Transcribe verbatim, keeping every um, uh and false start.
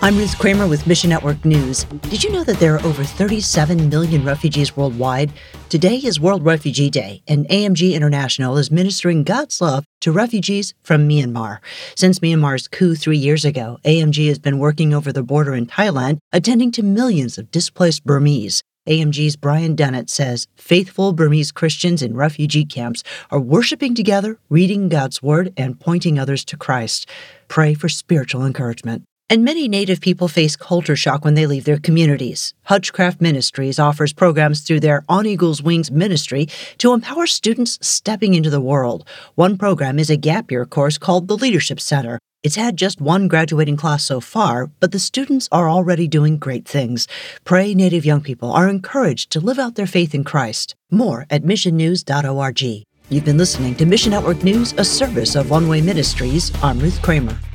I'm Ruth Kramer with Mission Network News. Did you know that there are over thirty-seven million refugees worldwide? Today is World Refugee Day, and A M G International is ministering God's love to refugees from Myanmar. Since Myanmar's coup three years ago, A M G has been working over the border in Thailand, attending to millions of displaced Burmese. A M G's Brian Dennett says faithful Burmese Christians in refugee camps are worshiping together, reading God's Word, and pointing others to Christ. Pray for spiritual encouragement. And many Native people face culture shock when they leave their communities. Hutchcraft Ministries offers programs through their On Eagle's Wings ministry to empower students stepping into the world. One program is a gap year course called the Leadership Center. It's had just one graduating class so far, but the students are already doing great things. Pray Native young people are encouraged to live out their faith in Christ. More at mission news dot org. You've been listening to Mission Network News, a service of One Way Ministries. I'm Ruth Kramer.